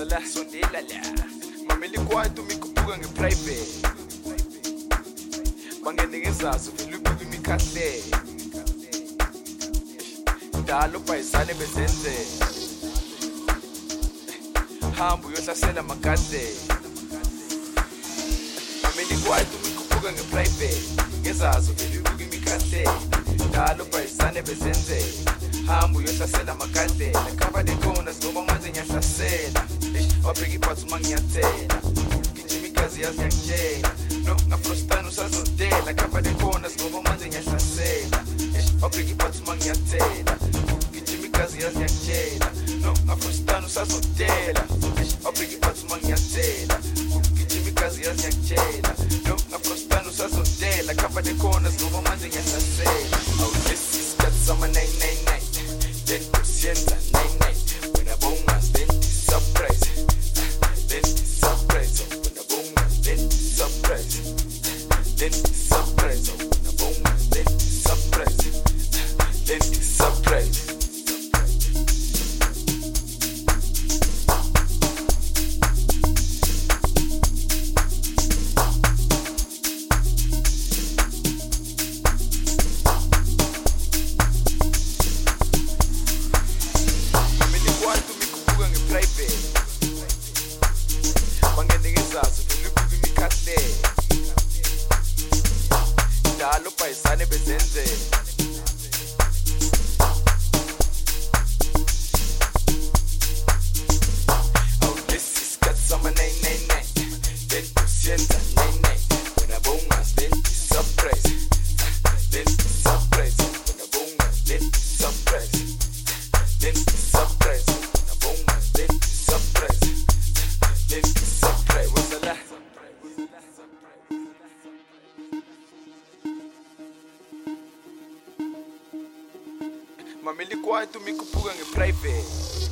la sondela la mameli kwaito mikhubuka ngeprivate bangene ngezazo vele ubuka imikhahle dalo bayisane bezenze hamba uyohlasela magadle mameli kwaito mikhubuka ngeprivate ngezazo vele ubuka imikhahle dalo bayisane bezenze hamba uyohlasela magadle khamba lekhona sizoba manje ngiyahlasela wabheka iphathi uma ngiyathela gijima igazi yazi ngiyakutshela no ngafrostana usazodela khamba lekhona sizoba manje ngiyahlasela wabheka iphathi uma ngiyathela gijima igazi yazi ngiyakutshela no ngafrostana usazodela wabheka iphathi uma ngiyathela gijima igazi yazi ngiyakutshela no ngafrostana usazodela khamba lekhona sizoba manje ngiyahlasela awulesi isikhathi sama-999 then kusiyenza 99 wena bongas then surprise then surprise wena bongas then surprise then surprise wena bongas then surprise then surprise dalo bayisane bezenze awulesi isikhathi sama-999 then kusiyenza 99 wena bongas then surprise then surprise wena bongas then surprise then surprise wena bongas then surprise then surprise wazala mameli kwaito mikhubuka ngeprivate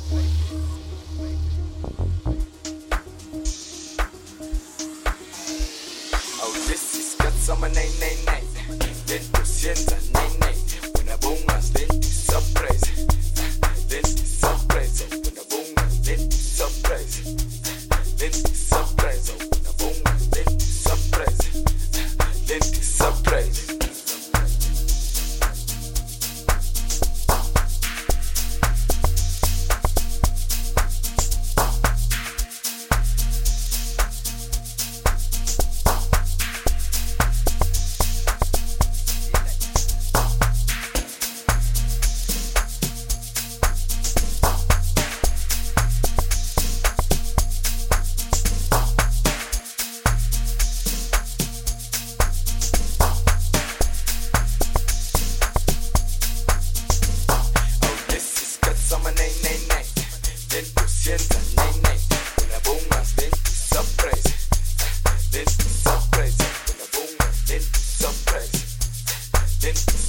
awulesi isikhathi sama-999 then kusiyenza 99 wena bongas then surprise then surprise wena bongas then surprise then surprise wena bongas then surprise then surprise then kusiyenza 99 wena bongas then surprise then surprise wena bongas then surprise then